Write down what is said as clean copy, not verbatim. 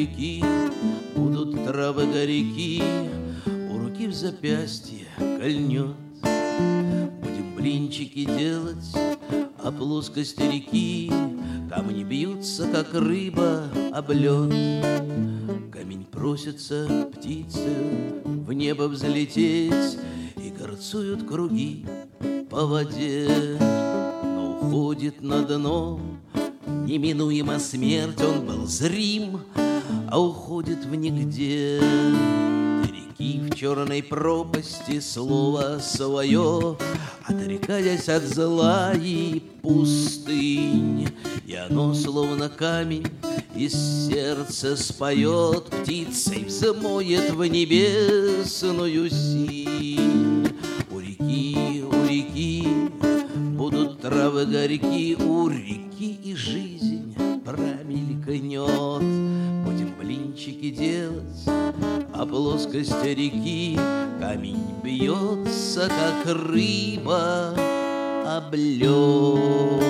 реки, будут травы горяки, у руки в запястье кольнет. Будем блинчики делать о плоскости реки, камни бьются, как рыба об лед. Камень просится птицы в небо взлететь, и горцуют круги по воде. Но уходит на дно неминуема смерть, он был зрим, а уходит в нигде. До реки в черной пропасти слово свое, отрекаясь от зла и пустынь, и оно, словно камень, из сердца споет, птицей взмоет в небесную синь. У реки будут травы горьки, у реки и жизнь промелькнет. Будем блинчики делать о плоскости реки, камень бьется, как рыба об лед.